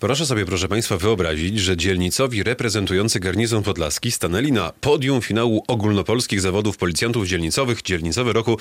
Proszę sobie, proszę Państwa, wyobrazić, że dzielnicowi reprezentujący garnizon podlaski stanęli na podium finału ogólnopolskich zawodów policjantów dzielnicowych dzielnicowy roku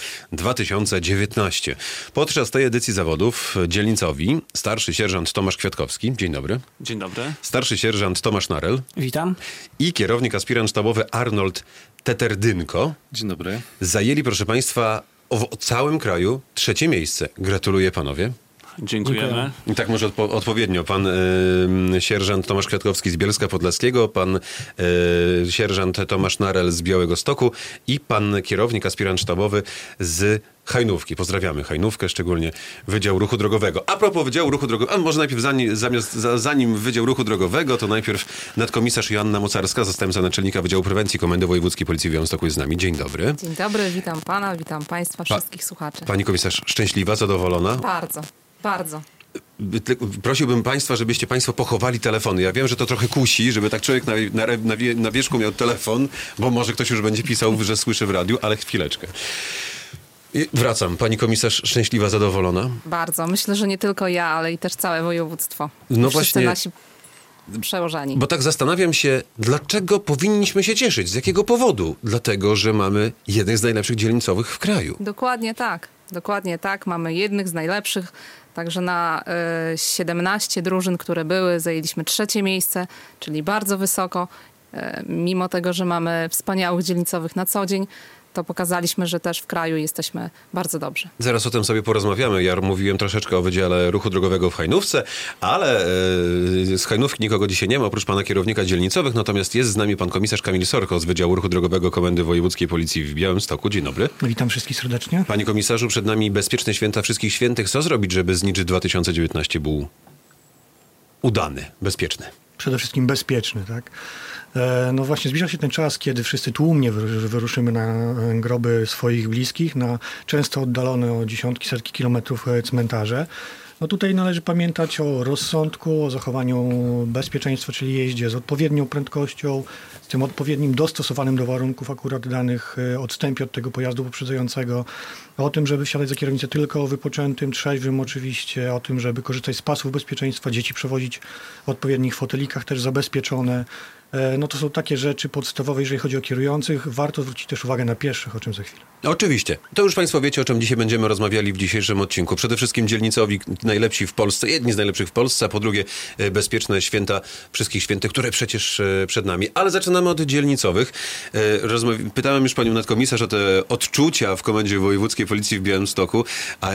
2019. Podczas tej edycji zawodów dzielnicowi starszy sierżant Tomasz Kwiatkowski, dzień dobry. Dzień dobry. Starszy sierżant Tomasz Narel. Witam. I kierownik aspirant sztabowy Arnold Teterdynko. Dzień dobry. Zajęli, proszę Państwa, w całym kraju 3. miejsce. Gratuluję panowie. Dziękujemy. I tak może odpowiednio. Pan sierżant Tomasz Kwiatkowski z Bielska Podlaskiego, pan sierżant Tomasz Narel z Białegostoku i pan kierownik, aspirant sztabowy z Hajnówki. Pozdrawiamy Hajnówkę, szczególnie Wydział Ruchu Drogowego. A propos Wydziału Ruchu Drogowego, a może najpierw zanim Wydział Ruchu Drogowego, to najpierw nadkomisarz Joanna Mocarska, zastępca naczelnika Wydziału Prewencji Komendy Wojewódzkiej Policji w Białymstoku jest z nami. Dzień dobry. Dzień dobry, witam pana, witam państwa, wszystkich słuchaczy. Pani komisarz szczęśliwa, zadowolona? Bardzo. Prosiłbym Państwa, żebyście Państwo pochowali telefony. Ja wiem, że to trochę kusi, żeby tak człowiek na wierzchu miał telefon, bo może ktoś już będzie pisał, że słyszy w radiu, ale chwileczkę. I wracam. Pani komisarz szczęśliwa, zadowolona? Bardzo. Myślę, że nie tylko ja, ale i też całe województwo. No wszyscy właśnie. nasi przełożeni. Bo tak zastanawiam się, dlaczego powinniśmy się cieszyć? Z jakiego powodu? Dlatego, że mamy jednych z najlepszych dzielnicowych w kraju. Dokładnie tak. Mamy jednych z najlepszych. Także na 17 drużyn, które były, zajęliśmy 3. miejsce, czyli bardzo wysoko. Mimo tego, że mamy wspaniałych dzielnicowych na co dzień, to pokazaliśmy, że też w kraju jesteśmy bardzo dobrzy. Zaraz o tym sobie porozmawiamy. Ja mówiłem troszeczkę o Wydziale Ruchu Drogowego w Hajnówce, ale z Hajnówki nikogo dzisiaj nie ma, oprócz pana kierownika dzielnicowych, natomiast jest z nami pan komisarz Kamil Sorko z Wydziału Ruchu Drogowego Komendy Wojewódzkiej Policji w Białymstoku. Dzień dobry. Witam wszystkich serdecznie. Panie komisarzu, przed nami bezpieczne święta Wszystkich Świętych. Co zrobić, żeby Znicz 2019 był udany, bezpieczny? Przede wszystkim bezpieczny, tak? No właśnie zbliża się ten czas, kiedy wszyscy tłumnie wyruszymy na groby swoich bliskich, na często oddalone o dziesiątki, setki kilometrów cmentarze. No tutaj należy pamiętać o rozsądku, o zachowaniu bezpieczeństwa, czyli jeździe z odpowiednią prędkością, z tym odpowiednim dostosowanym do warunków akurat danych odstępie od tego pojazdu poprzedzającego, o tym, żeby wsiadać za kierownicę tylko wypoczętym, trzeźwym oczywiście, o tym, żeby korzystać z pasów bezpieczeństwa, dzieci przewozić w odpowiednich fotelikach też zabezpieczone. No to są takie rzeczy podstawowe, jeżeli chodzi o kierujących. Warto zwrócić też uwagę na pieszych, o czym za chwilę. Oczywiście. To już Państwo wiecie, o czym dzisiaj będziemy rozmawiali w dzisiejszym odcinku. Przede wszystkim dzielnicowi najlepsi w Polsce, jedni z najlepszych w Polsce, a po drugie bezpieczne święta Wszystkich Świętych, które przecież przed nami. Ale zaczynamy od dzielnicowych. Pytałem już panią nadkomisarz o te odczucia w Komendzie Wojewódzkiej Policji w Białymstoku.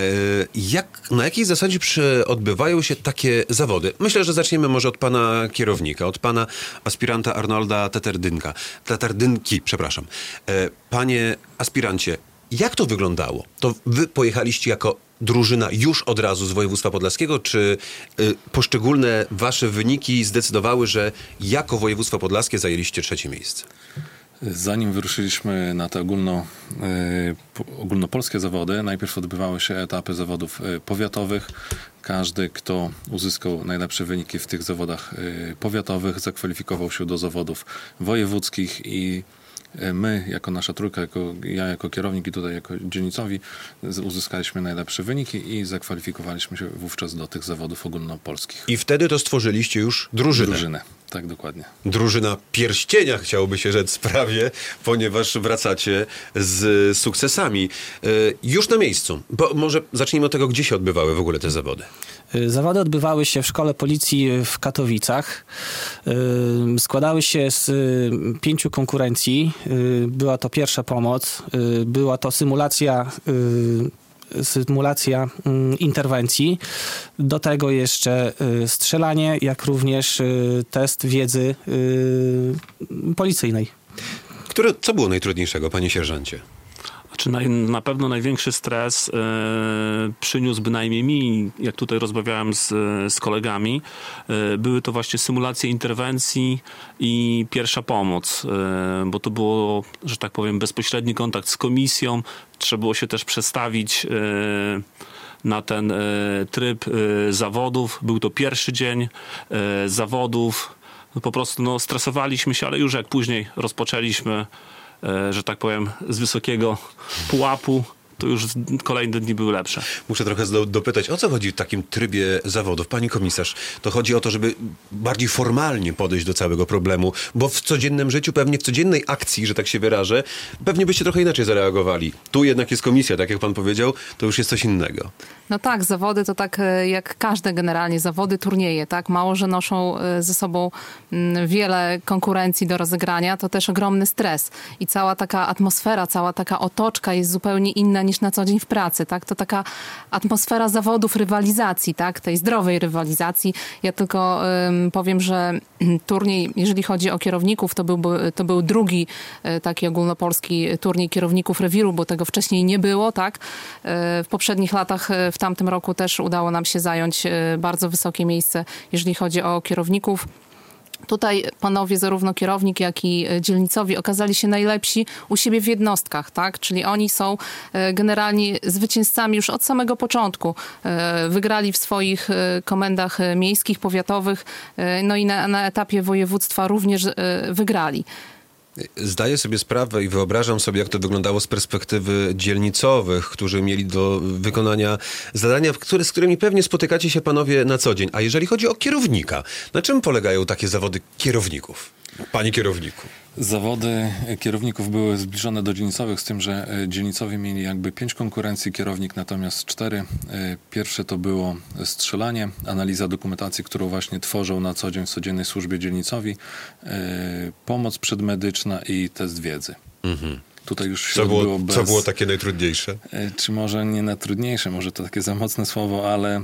Na jakiej zasadzie odbywają się takie zawody? Myślę, że zaczniemy może od pana kierownika, od pana aspiranta Arnolda Teterdynki. Panie aspirancie, jak to wyglądało? To wy pojechaliście jako drużyna już od razu z województwa podlaskiego, czy poszczególne wasze wyniki zdecydowały, że jako województwo podlaskie zajęliście 3. miejsce? Zanim wyruszyliśmy na te ogólnopolskie zawody, najpierw odbywały się etapy zawodów powiatowych. Każdy, kto uzyskał najlepsze wyniki w tych zawodach powiatowych, zakwalifikował się do zawodów wojewódzkich i my, jako nasza trójka, ja jako kierownik i tutaj jako dzielnicowi, uzyskaliśmy najlepsze wyniki i zakwalifikowaliśmy się wówczas do tych zawodów ogólnopolskich. I wtedy to stworzyliście już drużynę. Tak, dokładnie. Drużyna pierścienia, chciałoby się rzec prawie, ponieważ wracacie z sukcesami. Już na miejscu, bo może zacznijmy od tego, gdzie się odbywały w ogóle te zawody. Zawody odbywały się w Szkole Policji w Katowicach. Składały się z 5 konkurencji. Była to pierwsza pomoc, była to symulacja interwencji. Do tego jeszcze strzelanie, jak również test wiedzy policyjnej. Co było najtrudniejszego, panie sierżancie? Na pewno największy stres przyniósł bynajmniej mi, jak tutaj rozmawiałem z kolegami, były to właśnie symulacje interwencji i pierwsza pomoc, bo to było, że tak powiem, bezpośredni kontakt z komisją. Trzeba było się też przestawić na ten tryb zawodów. Był to pierwszy dzień zawodów. Po prostu stresowaliśmy się, ale już jak później rozpoczęliśmy, że tak powiem, z wysokiego pułapu, to już kolejne dni były lepsze. Muszę trochę dopytać, o co chodzi w takim trybie zawodów? Pani komisarz, to chodzi o to, żeby bardziej formalnie podejść do całego problemu, bo w codziennym życiu, pewnie w codziennej akcji, że tak się wyrażę, pewnie byście trochę inaczej zareagowali. Tu jednak jest komisja, tak jak pan powiedział, to już jest coś innego. No tak, zawody to tak jak każde generalnie zawody, turnieje, tak? Mało, że noszą ze sobą wiele konkurencji do rozegrania, to też ogromny stres. I cała taka atmosfera, cała taka otoczka jest zupełnie inna niż na co dzień w pracy, tak? To taka atmosfera zawodów, rywalizacji, tak? Tej zdrowej rywalizacji. Ja tylko powiem, że turniej, jeżeli chodzi o kierowników, to był drugi taki ogólnopolski turniej kierowników rewiru, bo tego wcześniej nie było, tak? W poprzednich latach, w tamtym roku też udało nam się zająć bardzo wysokie miejsce, jeżeli chodzi o kierowników. Tutaj panowie, zarówno kierownik, jak i dzielnicowi okazali się najlepsi u siebie w jednostkach, tak? Czyli oni są generalnie zwycięzcami już od samego początku. Wygrali w swoich komendach miejskich, powiatowych, no i na etapie województwa również wygrali. Zdaję sobie sprawę i wyobrażam sobie, jak to wyglądało z perspektywy dzielnicowych, którzy mieli do wykonania zadania, z którymi pewnie spotykacie się panowie na co dzień. A jeżeli chodzi o kierownika, na czym polegają takie zawody kierowników? Panie kierowniku. Zawody kierowników były zbliżone do dzielnicowych, z tym, że dzielnicowie mieli jakby 5 konkurencji, kierownik natomiast 4. Pierwsze to było strzelanie, analiza dokumentacji, którą właśnie tworzą na co dzień w codziennej służbie dzielnicowi, pomoc przedmedyczna i test wiedzy. Mhm. Tutaj już Co było takie najtrudniejsze? Czy może nie najtrudniejsze, może to takie za mocne słowo, ale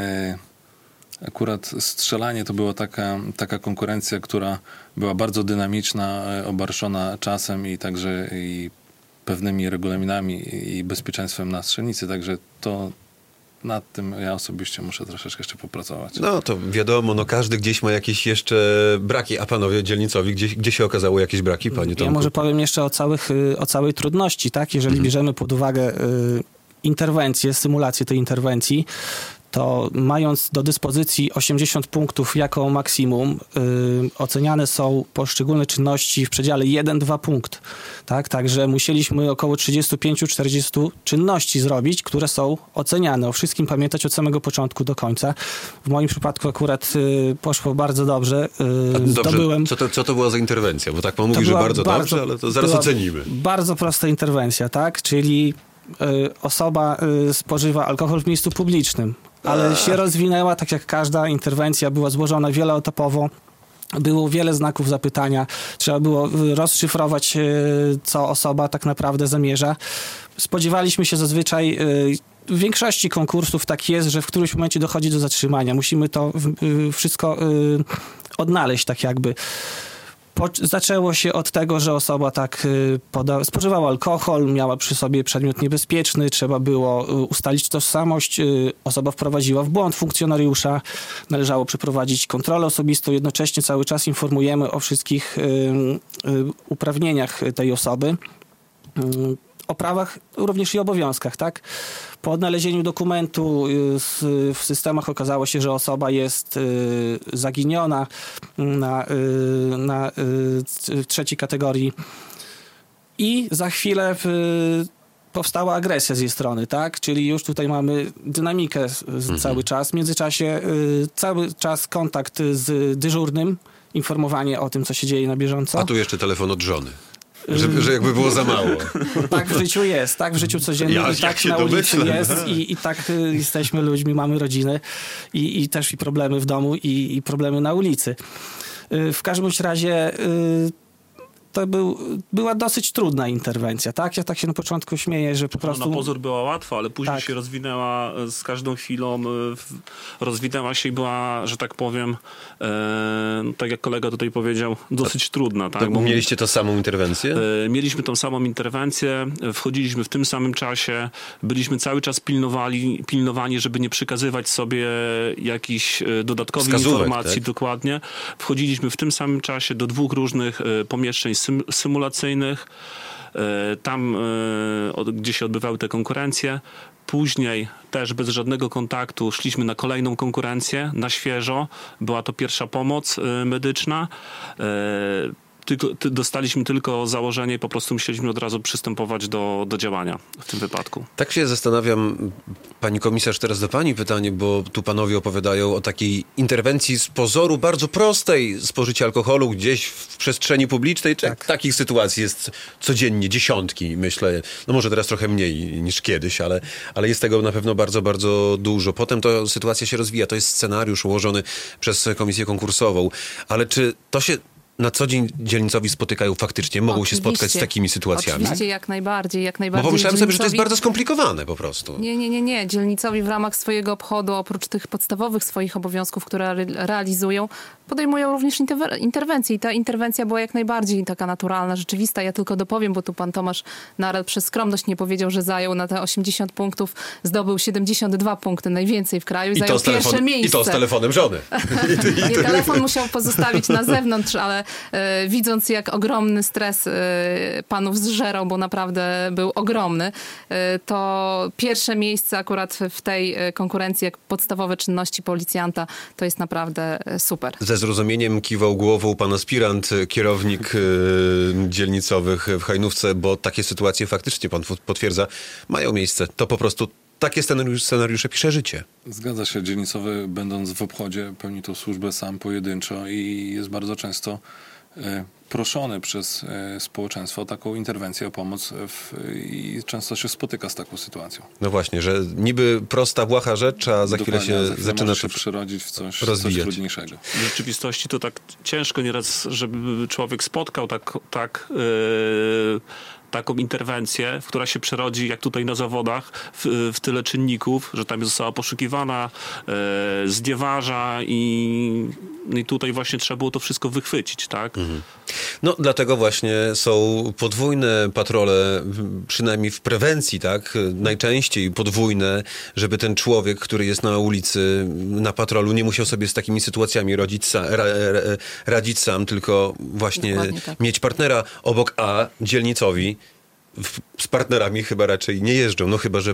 akurat strzelanie to była taka konkurencja, która była bardzo dynamiczna, obarczona czasem i także i pewnymi regulaminami i bezpieczeństwem na strzelnicy, także to nad tym ja osobiście muszę troszeczkę jeszcze popracować. No to wiadomo, każdy gdzieś ma jakieś jeszcze braki, a panowie dzielnicowi, gdzie się okazało jakieś braki, panie Tomku? Ja może powiem jeszcze o całej trudności, tak? Jeżeli bierzemy pod uwagę interwencję, symulację tej interwencji, to mając do dyspozycji 80 punktów jako maksimum, oceniane są poszczególne czynności w przedziale 1-2 punkt. Tak? Także musieliśmy około 35-40 czynności zrobić, które są oceniane. O wszystkim pamiętać od samego początku do końca. W moim przypadku akurat poszło bardzo dobrze. Dobrze. Co to była za interwencja? Bo tak pan mówi, że bardzo dobrze, ale to zaraz ocenimy. Bardzo prosta interwencja, tak? Czyli osoba spożywa alkohol w miejscu publicznym, ale się rozwinęła, tak jak każda interwencja, była złożona wieloetapowo. Było wiele znaków zapytania. Trzeba było rozszyfrować, co osoba tak naprawdę zamierza. Spodziewaliśmy się zazwyczaj, w większości konkursów tak jest, że w którymś momencie dochodzi do zatrzymania. Musimy to wszystko odnaleźć tak jakby. Zaczęło się od tego, że osoba spożywała alkohol, miała przy sobie przedmiot niebezpieczny, trzeba było ustalić tożsamość, osoba wprowadziła w błąd funkcjonariusza, należało przeprowadzić kontrolę osobistą, jednocześnie cały czas informujemy o wszystkich uprawnieniach tej osoby, o prawach, również i obowiązkach, tak? Po odnalezieniu dokumentu w systemach okazało się, że osoba jest zaginiona na trzeciej kategorii i za chwilę powstała agresja z jej strony, tak? Czyli już tutaj mamy dynamikę cały czas. W międzyczasie cały czas kontakt z dyżurnym, informowanie o tym, co się dzieje na bieżąco. A tu jeszcze telefon od żony. Że jakby było za mało. Tak w życiu jest, tak w życiu codziennym i tak na ulicy jest i tak jesteśmy ludźmi, mamy rodziny i też i problemy w domu i problemy na ulicy. W każdym razie to była dosyć trudna interwencja, tak? Ja tak się na początku śmieję, że po prostu... Na pozór była łatwa, ale później się rozwinęła z każdą chwilą, rozwinęła się i była, że tak powiem, tak jak kolega tutaj powiedział, dosyć trudna. Tak? Bo mieliście tą samą interwencję? Mieliśmy tą samą interwencję, wchodziliśmy w tym samym czasie, byliśmy cały czas pilnowani, żeby nie przekazywać sobie jakichś dodatkowych informacji, tak? Dokładnie. Wchodziliśmy w tym samym czasie do 2 różnych pomieszczeń symulacyjnych, tam gdzie się odbywały te konkurencje. Później też bez żadnego kontaktu szliśmy na kolejną konkurencję, na świeżo. Była to pierwsza pomoc medyczna. dostaliśmy tylko założenie i po prostu musieliśmy od razu przystępować do działania w tym wypadku. Tak się zastanawiam, pani komisarz, teraz do pani pytanie, bo tu panowie opowiadają o takiej interwencji z pozoru bardzo prostej, spożycia alkoholu gdzieś w przestrzeni publicznej. Tak. Takich sytuacji jest codziennie dziesiątki, myślę. No może teraz trochę mniej niż kiedyś, ale jest tego na pewno bardzo, bardzo dużo. Potem to sytuacja się rozwija. To jest scenariusz ułożony przez komisję konkursową. Ale czy to się na co dzień dzielnicowi spotykają faktycznie? Mogą się spotkać z takimi sytuacjami? Oczywiście, jak najbardziej. Bo pomyślałem sobie, że to jest bardzo skomplikowane po prostu. Nie. Dzielnicowi w ramach swojego obchodu, oprócz tych podstawowych swoich obowiązków, które realizują, podejmują również interwencje. I ta interwencja była jak najbardziej taka naturalna, rzeczywista. Ja tylko dopowiem, bo tu pan Tomasz Narel przez skromność nie powiedział, że zajął na te 80 punktów, zdobył 72 punkty, najwięcej w kraju i zajął pierwsze miejsce. I to z telefonem żony. Nie, telefon musiał pozostawić na zewnątrz, ale widząc, jak ogromny stres panów zżerał, bo naprawdę był ogromny, to pierwsze miejsce akurat w tej konkurencji, jak podstawowe czynności policjanta, to jest naprawdę super. Ze zrozumieniem kiwał głową pan aspirant, kierownik dzielnicowych w Hajnówce, bo takie sytuacje faktycznie, pan potwierdza, mają miejsce. To po prostu takie scenariusze pisze życie. Zgadza się. Dzielnicowy, będąc w obchodzie, pełni tą służbę sam pojedynczo i jest bardzo często proszony przez społeczeństwo o taką interwencję, o pomoc i często się spotyka z taką sytuacją. No właśnie, że niby prosta, błaha rzecz, a za chwilę się zaczyna może się przerodzić w coś trudniejszego. W rzeczywistości to tak ciężko nieraz, żeby człowiek spotkał taką interwencję, która się przerodzi, jak tutaj na zawodach, w tyle czynników, że tam została poszukiwana, zdiewarza i tutaj właśnie trzeba było to wszystko wychwycić, tak? Mhm. No, dlatego właśnie są podwójne patrole, przynajmniej w prewencji, tak? Najczęściej podwójne, żeby ten człowiek, który jest na ulicy, na patrolu, nie musiał sobie z takimi sytuacjami radzić sam, tylko właśnie tak. Mieć partnera obok, a dzielnicowi z partnerami chyba raczej nie jeżdżą. No chyba, że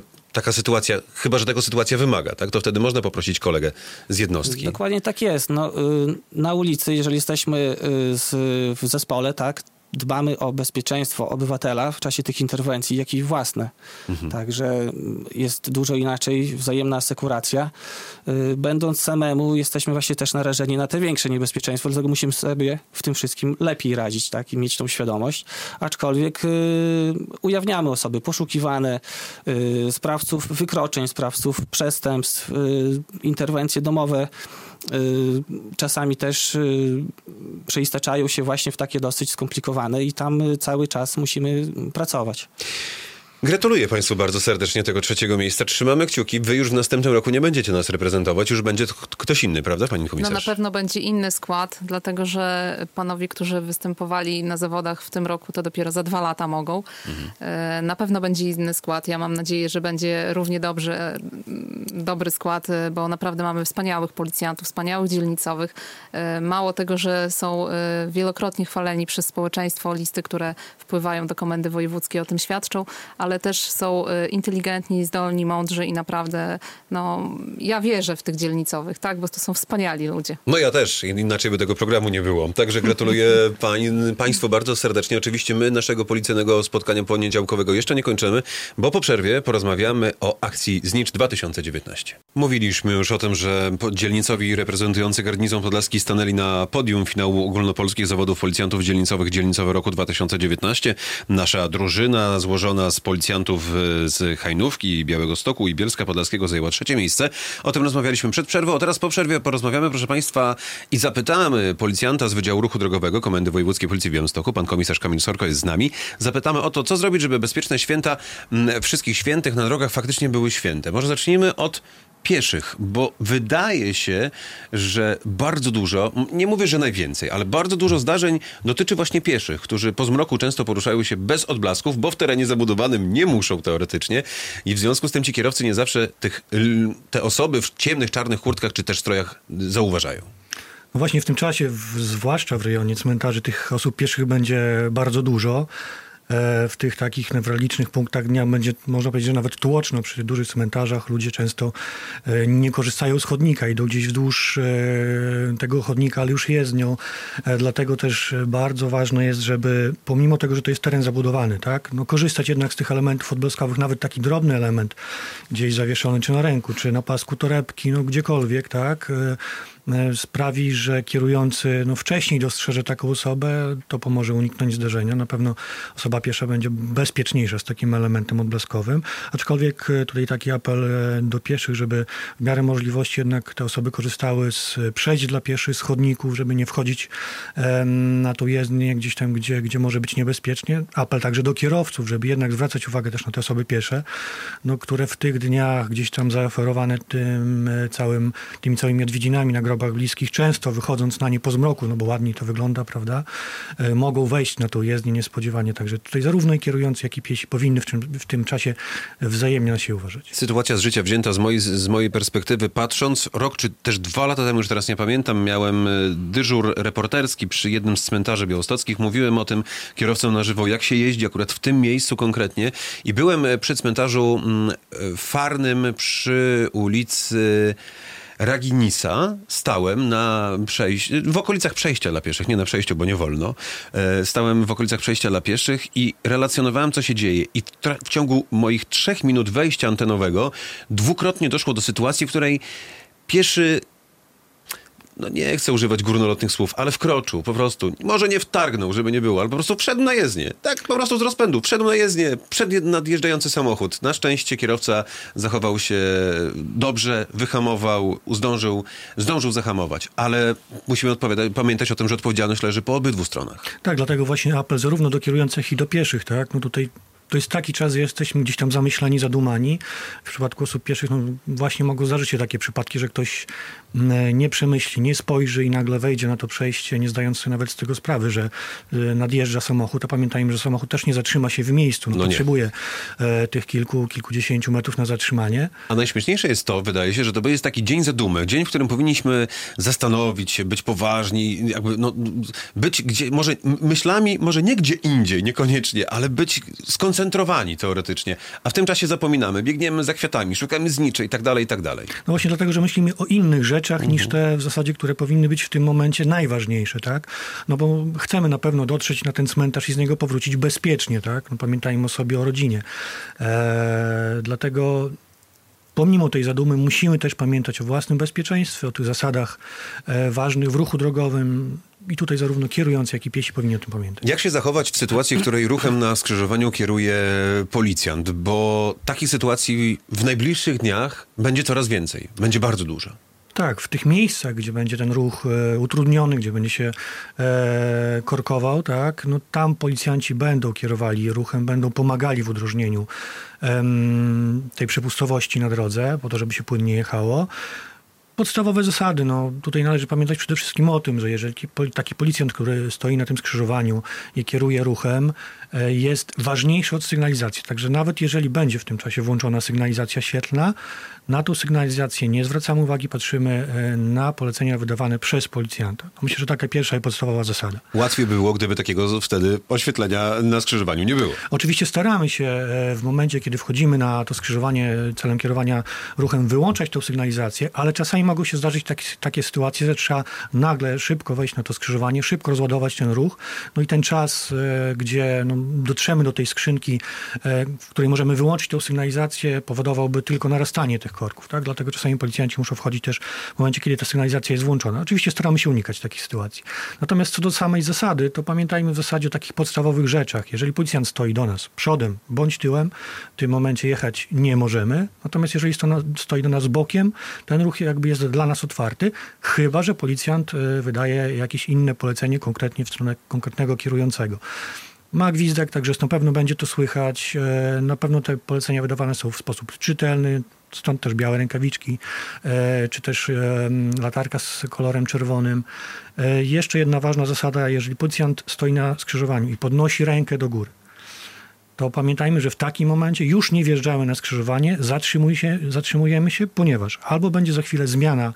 tego sytuacja wymaga, tak? To wtedy można poprosić kolegę z jednostki. Dokładnie tak jest. No, na ulicy, jeżeli jesteśmy w zespole, tak, dbamy o bezpieczeństwo obywatela w czasie tych interwencji, jak i własne. Także jest dużo inaczej, wzajemna asekuracja. Będąc samemu, jesteśmy właśnie też narażeni na te większe niebezpieczeństwo, dlatego musimy sobie w tym wszystkim lepiej radzić, tak, i mieć tą świadomość. Aczkolwiek ujawniamy osoby poszukiwane, sprawców wykroczeń, sprawców przestępstw, interwencje domowe, czasami też przeistaczają się właśnie w takie dosyć skomplikowane i tam cały czas musimy pracować. Gratuluję Państwu bardzo serdecznie tego 3. miejsca. Trzymamy kciuki. Wy już w następnym roku nie będziecie nas reprezentować, już będzie ktoś inny, prawda, pani komisarz? No na pewno będzie inny skład, dlatego że panowie, którzy występowali na zawodach w tym roku, to dopiero za 2 lata mogą. Na pewno będzie inny skład. Ja mam nadzieję, że będzie równie dobry skład, bo naprawdę mamy wspaniałych policjantów, wspaniałych dzielnicowych. Mało tego, że są wielokrotnie chwaleni przez społeczeństwo, listy, które wpływają do Komendy Wojewódzkiej, o tym świadczą, ale też są inteligentni, zdolni, mądrzy i naprawdę, ja wierzę w tych dzielnicowych, tak, bo to są wspaniali ludzie. No ja też, inaczej by tego programu nie było. Także gratuluję Państwu bardzo serdecznie. Oczywiście my naszego policyjnego spotkania poniedziałkowego jeszcze nie kończymy, bo po przerwie porozmawiamy o akcji Znicz 2019. Mówiliśmy już o tym, że dzielnicowi reprezentujący garnizon podlaski stanęli na podium finału ogólnopolskich zawodów policjantów dzielnicowych Dzielnicowy roku 2019. Nasza drużyna złożona z policjantów z Hajnówki, Białegostoku i Bielska Podlaskiego zajęła 3. miejsce. O tym rozmawialiśmy przed przerwą, a teraz po przerwie porozmawiamy, proszę Państwa, i zapytamy policjanta z Wydziału Ruchu Drogowego Komendy Wojewódzkiej Policji w Białymstoku, pan komisarz Kamil Sorko jest z nami. Zapytamy o to, co zrobić, żeby bezpieczne święta wszystkich świętych na drogach faktycznie były święte. Może zacznijmy od pieszych, bo wydaje się, że bardzo dużo, nie mówię, że najwięcej, ale bardzo dużo zdarzeń dotyczy właśnie pieszych, którzy po zmroku często poruszają się bez odblasków, bo w terenie zabudowanym nie muszą teoretycznie i w związku z tym ci kierowcy nie zawsze te osoby w ciemnych, czarnych kurtkach czy też strojach zauważają. No właśnie w tym czasie, zwłaszcza w rejonie cmentarzy, tych osób pieszych będzie bardzo dużo. w tych takich newralgicznych punktach dnia będzie, można powiedzieć, że nawet tłoczno. Przy dużych cmentarzach ludzie często nie korzystają z chodnika, idą gdzieś wzdłuż tego chodnika, ale już jezdnią. Dlatego też bardzo ważne jest, żeby pomimo tego, że to jest teren zabudowany, tak, no korzystać jednak z tych elementów odblaskowych, nawet taki drobny element gdzieś zawieszony, czy na ręku, czy na pasku torebki, no gdziekolwiek, tak, sprawi, że kierujący wcześniej dostrzeże taką osobę, to pomoże uniknąć zderzenia. Na pewno osoba piesza będzie bezpieczniejsza z takim elementem odblaskowym. Aczkolwiek tutaj taki apel do pieszych, żeby w miarę możliwości jednak te osoby korzystały z przejść dla pieszych, z chodników, żeby nie wchodzić na tą jezdnię gdzieś tam, gdzie może być niebezpiecznie. Apel także do kierowców, żeby jednak zwracać uwagę też na te osoby piesze, które w tych dniach gdzieś tam zaoferowane tymi całymi odwiedzinami na grobach bliskich, często wychodząc na nie po zmroku, no bo ładniej to wygląda, prawda, mogą wejść na tą jezdnię niespodziewanie. Także tutaj zarówno i kierujący, jak i piesi powinny w tym czasie wzajemnie na siebie uważać. Sytuacja z życia wzięta z mojej perspektywy patrząc, rok czy też 2 lata temu, już teraz nie pamiętam, miałem dyżur reporterski przy jednym z cmentarzy białostockich. Mówiłem o tym kierowcom na żywo, jak się jeździ akurat w tym miejscu konkretnie i byłem przy cmentarzu Farnym przy ulicy Raginisa, stałem w okolicach przejścia dla pieszych, nie na przejściu, bo nie wolno. Stałem w okolicach przejścia dla pieszych i relacjonowałem, co się dzieje. I w ciągu moich 3 minut wejścia antenowego dwukrotnie doszło do sytuacji, w której pieszy, nie chcę używać górnolotnych słów, ale wkroczył po prostu. Może nie wtargnął, żeby nie było, ale po prostu wszedł na jezdnię. Tak, po prostu z rozpędu. Wszedł na jezdnię, przed nadjeżdżający samochód. Na szczęście kierowca zachował się dobrze, wyhamował, zdążył zahamować. Ale musimy pamiętać o tym, że odpowiedzialność leży po obydwu stronach. Tak, dlatego właśnie apel zarówno do kierujących i do pieszych, tak? No tutaj to jest taki czas, że jesteśmy gdzieś tam zamyślani, zadumani. W przypadku osób pieszych właśnie mogą zdarzyć się takie przypadki, że ktoś nie przemyśli, nie spojrzy i nagle wejdzie na to przejście, nie zdając sobie nawet z tego sprawy, że nadjeżdża samochód. A pamiętajmy, że samochód też nie zatrzyma się w miejscu. Potrzebuje tych kilkudziesięciu metrów na zatrzymanie. A najśmieszniejsze jest to, wydaje się, że to jest taki dzień zadumy. Dzień, w którym powinniśmy zastanowić się, być poważni, być gdzie, może myślami, może nie gdzie indziej, niekoniecznie, ale być skoncentrowani teoretycznie. A w tym czasie zapominamy, biegniemy za kwiatami, szukamy zniczy i tak dalej, i tak dalej. No właśnie dlatego, że myślimy o innych rzeczach niż te w zasadzie, które powinny być w tym momencie najważniejsze, tak? No bo chcemy na pewno dotrzeć na ten cmentarz i z niego powrócić bezpiecznie, tak? No pamiętajmy sobie o rodzinie. Dlatego pomimo tej zadumy musimy też pamiętać o własnym bezpieczeństwie, o tych zasadach ważnych w ruchu drogowym. I tutaj zarówno kierujący, jak i piesi powinni o tym pamiętać. Jak się zachować w sytuacji, w której ruchem na skrzyżowaniu kieruje policjant? Bo takich sytuacji w najbliższych dniach będzie coraz więcej. Będzie bardzo dużo. Tak, w tych miejscach, gdzie będzie ten ruch utrudniony, gdzie będzie się korkował, tak, no tam policjanci będą kierowali ruchem, będą pomagali w udrożnieniu tej przepustowości na drodze, po to, żeby się płynnie jechało. Podstawowe zasady. No, tutaj należy pamiętać przede wszystkim o tym, że jeżeli taki policjant, który stoi na tym skrzyżowaniu i kieruje ruchem, jest ważniejszy od sygnalizacji. Także nawet jeżeli będzie w tym czasie włączona sygnalizacja świetlna, na tą sygnalizację nie zwracamy uwagi, patrzymy na polecenia wydawane przez policjanta. No, myślę, że taka pierwsza i podstawowa zasada. Łatwiej by było, gdyby takiego wtedy oświetlenia na skrzyżowaniu nie było. Oczywiście staramy się w momencie, kiedy wchodzimy na to skrzyżowanie celem kierowania ruchem, wyłączać tą sygnalizację, ale czasami mogą się zdarzyć takie sytuacje, że trzeba nagle szybko wejść na to skrzyżowanie, szybko rozładować ten ruch. No i ten czas, gdzie dotrzemy do tej skrzynki, w której możemy wyłączyć tą sygnalizację, powodowałby tylko narastanie tych korków. Tak? Dlatego czasami policjanci muszą wchodzić też w momencie, kiedy ta sygnalizacja jest włączona. Oczywiście staramy się unikać takich sytuacji. Natomiast co do samej zasady, to pamiętajmy w zasadzie o takich podstawowych rzeczach. Jeżeli policjant stoi do nas przodem bądź tyłem, w tym momencie jechać nie możemy. Natomiast jeżeli stoi do nas bokiem, ten ruch jakby jest dla nas otwarty, chyba że policjant wydaje jakieś inne polecenie konkretnie w stronę konkretnego kierującego. Ma gwizdek, także na pewno będzie to słychać. Na pewno te polecenia wydawane są w sposób czytelny, stąd też białe rękawiczki, czy też latarka z kolorem czerwonym. Jeszcze jedna ważna zasada, jeżeli policjant stoi na skrzyżowaniu i podnosi rękę do góry, to pamiętajmy, że w takim momencie już nie wjeżdżamy na skrzyżowanie, zatrzymujemy się, ponieważ albo będzie za chwilę zmiana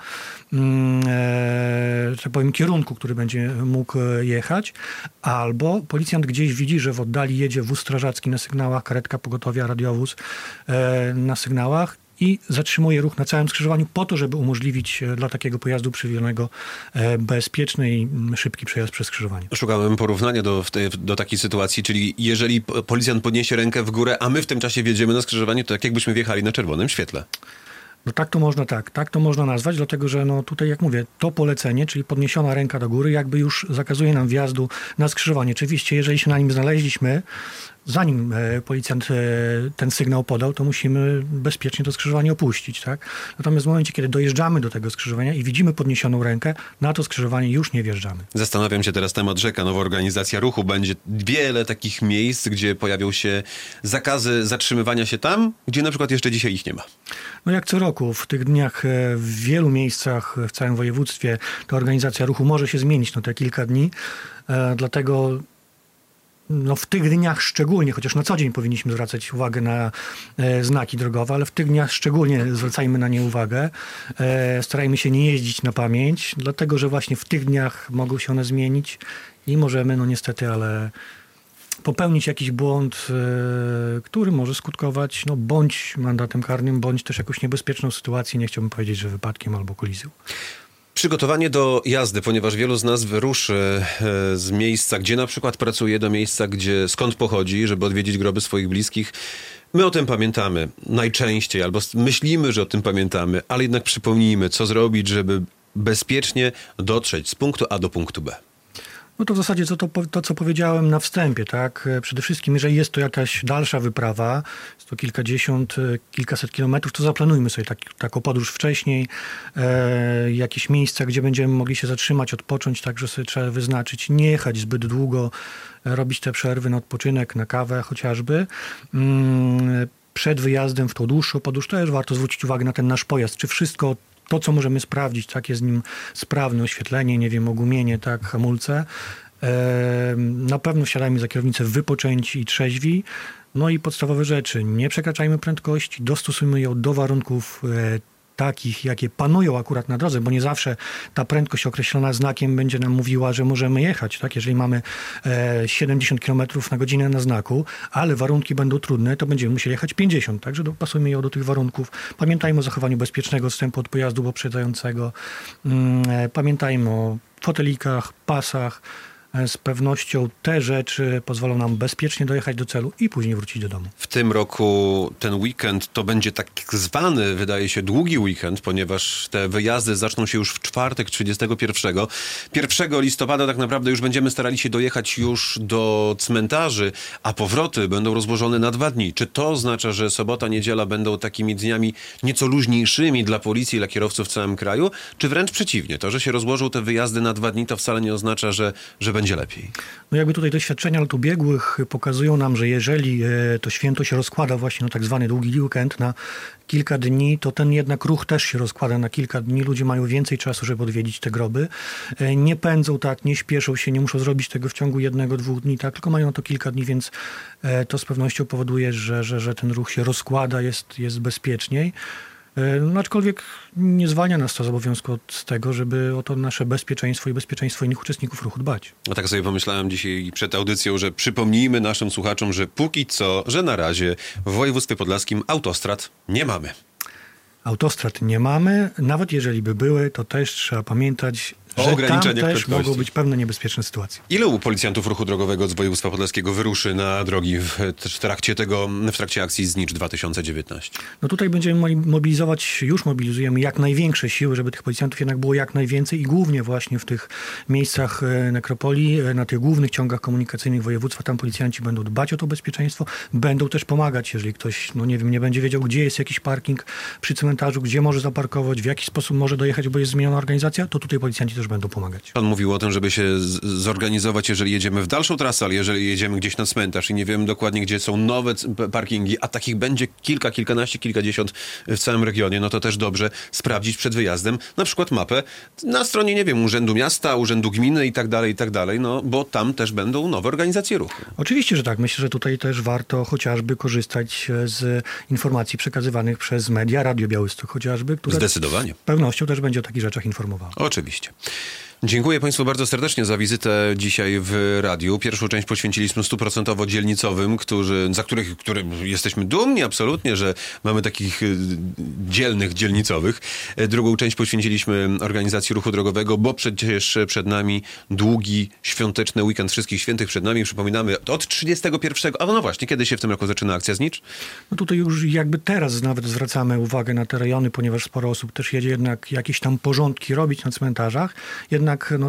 tak powiem, kierunku, który będzie mógł jechać, albo policjant gdzieś widzi, że w oddali jedzie wóz strażacki na sygnałach, karetka pogotowia, radiowóz na sygnałach i zatrzymuje ruch na całym skrzyżowaniu po to, żeby umożliwić dla takiego pojazdu przywilejowego bezpieczny i szybki przejazd przez skrzyżowanie. Szukałem porównania do takiej sytuacji, czyli jeżeli policjant podniesie rękę w górę, a my w tym czasie wjedziemy na skrzyżowanie, to tak jakbyśmy wjechali na czerwonym świetle. No tak to można nazwać, dlatego że no tutaj, jak mówię, to polecenie, czyli podniesiona ręka do góry, jakby już zakazuje nam wjazdu na skrzyżowanie. Oczywiście, jeżeli się na nim znaleźliśmy, zanim policjant ten sygnał podał, to musimy bezpiecznie to skrzyżowanie opuścić, tak? Natomiast w momencie, kiedy dojeżdżamy do tego skrzyżowania i widzimy podniesioną rękę, na to skrzyżowanie już nie wjeżdżamy. Zastanawiam się teraz temat rzeka, nowa organizacja ruchu. Będzie wiele takich miejsc, gdzie pojawią się zakazy zatrzymywania się tam, gdzie na przykład jeszcze dzisiaj ich nie ma. No jak co roku, w tych dniach w wielu miejscach w całym województwie ta organizacja ruchu może się zmienić te kilka dni, dlatego w tych dniach szczególnie, chociaż na co dzień powinniśmy zwracać uwagę na znaki drogowe, ale w tych dniach szczególnie zwracajmy na nie uwagę. Starajmy się nie jeździć na pamięć, dlatego że właśnie w tych dniach mogą się one zmienić i możemy, niestety, ale popełnić jakiś błąd, który może skutkować bądź mandatem karnym, bądź też jakąś niebezpieczną sytuacją, nie chciałbym powiedzieć, że wypadkiem albo kolizją. Przygotowanie do jazdy, ponieważ wielu z nas wyruszy z miejsca, gdzie na przykład pracuje, do miejsca, skąd pochodzi, żeby odwiedzić groby swoich bliskich. My o tym pamiętamy najczęściej, albo myślimy, że o tym pamiętamy, ale jednak przypomnijmy, co zrobić, żeby bezpiecznie dotrzeć z punktu A do punktu B. No to w zasadzie to, co powiedziałem na wstępie, tak? Przede wszystkim, jeżeli jest to jakaś dalsza wyprawa, jest to kilkadziesiąt, kilkaset kilometrów, to zaplanujmy sobie taką podróż wcześniej, jakieś miejsca, gdzie będziemy mogli się zatrzymać, odpocząć, także sobie trzeba wyznaczyć, nie jechać zbyt długo, robić te przerwy na odpoczynek, na kawę chociażby. Przed wyjazdem w tą dłuższą podróż też warto zwrócić uwagę na ten nasz pojazd, czy wszystko to, co możemy sprawdzić, tak, jest z nim sprawne oświetlenie, ogumienie, tak, hamulce. Na pewno wsiadajmy za kierownicę wypoczęci i trzeźwi. No i podstawowe rzeczy. Nie przekraczajmy prędkości, dostosujmy ją do warunków takich, jakie panują akurat na drodze, bo nie zawsze ta prędkość określona znakiem będzie nam mówiła, że możemy jechać. Tak? Jeżeli mamy 70 km na godzinę na znaku, ale warunki będą trudne, to będziemy musieli jechać 50. Także dopasujmy ją do tych warunków. Pamiętajmy o zachowaniu bezpiecznego odstępu od pojazdu poprzedzającego. Pamiętajmy o fotelikach, pasach. Z pewnością te rzeczy pozwolą nam bezpiecznie dojechać do celu i później wrócić do domu. W tym roku ten weekend to będzie tak zwany, wydaje się, długi weekend, ponieważ te wyjazdy zaczną się już w czwartek 31. 1 listopada tak naprawdę już będziemy starali się dojechać już do cmentarzy, a powroty będą rozłożone na 2 dni. Czy to oznacza, że sobota, niedziela będą takimi dniami nieco luźniejszymi dla policji, dla kierowców w całym kraju? Czy wręcz przeciwnie? To, że się rozłożą te wyjazdy na 2 dni, to wcale nie oznacza, że będzie lepiej. No jakby tutaj doświadczenia lat ubiegłych pokazują nam, że jeżeli to święto się rozkłada właśnie na tak zwany długi weekend na kilka dni, to ten jednak ruch też się rozkłada na kilka dni. Ludzie mają więcej czasu, żeby odwiedzić te groby. Nie pędzą tak, nie śpieszą się, nie muszą zrobić tego w ciągu 1-2 dni, tak, tylko mają na to kilka dni, więc to z pewnością powoduje, że ten ruch się rozkłada, jest bezpieczniej. No, aczkolwiek nie zwalnia nas to z obowiązku od tego, żeby o to nasze bezpieczeństwo i bezpieczeństwo innych uczestników ruchu dbać. A tak sobie pomyślałem dzisiaj przed audycją, że przypomnijmy naszym słuchaczom, że póki co, że na razie w województwie podlaskim autostrad nie mamy. Autostrad nie mamy, nawet jeżeli by były, to też trzeba pamiętać, że tam też mogą być pewne niebezpieczne sytuacje. Ilu policjantów ruchu drogowego z województwa podlaskiego wyruszy na drogi w trakcie akcji Znicz 2019? No tutaj będziemy mobilizujemy jak największe siły, żeby tych policjantów jednak było jak najwięcej i głównie właśnie w tych miejscach nekropolii, na tych głównych ciągach komunikacyjnych województwa, tam policjanci będą dbać o to bezpieczeństwo, będą też pomagać, jeżeli ktoś, nie będzie wiedział, gdzie jest jakiś parking przy cmentarzu, gdzie może zaparkować, w jaki sposób może dojechać, bo jest zmieniona organizacja, to tutaj policjanci też też będą pomagać. Pan mówił o tym, żeby się zorganizować, jeżeli jedziemy w dalszą trasę, ale jeżeli jedziemy gdzieś na cmentarz i nie wiemy dokładnie, gdzie są nowe parkingi, a takich będzie kilkanaście, kilkadziesiąt w całym regionie, no to też dobrze sprawdzić przed wyjazdem na przykład mapę na stronie, nie wiem, Urzędu Miasta, Urzędu Gminy i tak dalej, no bo tam też będą nowe organizacje ruchu. Oczywiście, że tak. Myślę, że tutaj też warto chociażby korzystać z informacji przekazywanych przez media, Radio Białystok chociażby, które Zdecydowanie. z pewnością też będzie o takich rzeczach informowało. Oczywiście. Dziękuję Państwu bardzo serdecznie za wizytę dzisiaj w radiu. Pierwszą część poświęciliśmy 100% dzielnicowym, którym jesteśmy dumni absolutnie, że mamy takich dzielnych dzielnicowych. Drugą część poświęciliśmy organizacji ruchu drogowego, bo przecież przed nami długi, świąteczny weekend Wszystkich Świętych przed nami. Przypominamy, od 31. A no właśnie, kiedy się w tym roku zaczyna akcja Znicz? No tutaj już jakby teraz nawet zwracamy uwagę na te rejony, ponieważ sporo osób też jedzie jednak jakieś tam porządki robić na cmentarzach. Jednak no,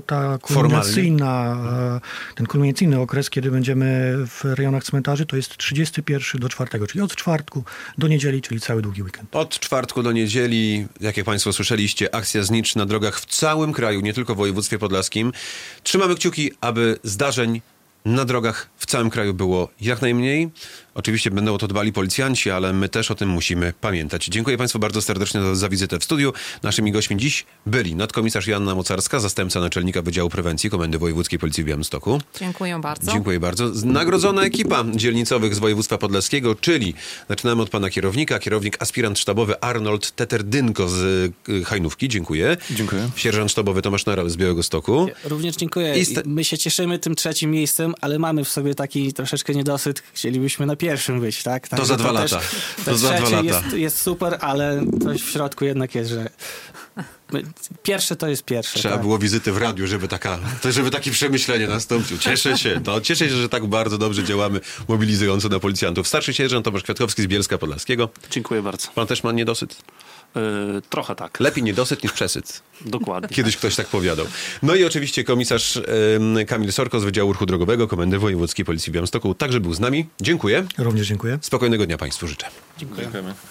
ten kulminacyjny okres, kiedy będziemy w rejonach cmentarzy, to jest 31 do 4, czyli od czwartku do niedzieli, czyli cały długi weekend. Od czwartku do niedzieli, jak Państwo słyszeliście, akcja Znicz na drogach w całym kraju, nie tylko w województwie podlaskim. Trzymamy kciuki, aby zdarzeń na drogach w całym kraju było jak najmniej. Oczywiście będą o to dbali policjanci, ale my też o tym musimy pamiętać. Dziękuję Państwu bardzo serdecznie za wizytę w studiu. Naszymi gośćmi dziś byli nadkomisarz Joanna Mocarska, zastępca naczelnika Wydziału Prewencji Komendy Wojewódzkiej Policji w Białymstoku. Dziękuję bardzo. Dziękuję bardzo. Nagrodzona ekipa dzielnicowych z województwa podlaskiego, czyli zaczynamy od pana kierownika, kierownik aspirant sztabowy Arnold Teterdynko z Hajnówki. Dziękuję. Dziękuję. Sierżant sztabowy Tomasz Naral z Białegostoku. Również dziękuję. My się cieszymy tym 3. miejscem, ale mamy w sobie taki troszeczkę niedosyt. Chcielibyśmy na 1. być, tak? To za 2 lata. To za 2 lata. Jest super, ale coś w środku jednak jest, że pierwsze to jest pierwsze. Trzeba było wizyty w radiu, żeby takie przemyślenie nastąpiło. Cieszę się, że tak bardzo dobrze działamy, mobilizująco na policjantów. Starszy sierżant Tomasz Kwiatkowski z Bielska Podlaskiego. Dziękuję bardzo. Pan też ma niedosyt? Trochę tak. Lepiej niedosyt niż przesyt. Dokładnie. Kiedyś ktoś tak powiadał. No i oczywiście komisarz Kamil Sorko z Wydziału Ruchu Drogowego Komendy Wojewódzkiej Policji w Białymstoku także był z nami. Dziękuję. Również dziękuję. Spokojnego dnia Państwu życzę. Dziękujemy.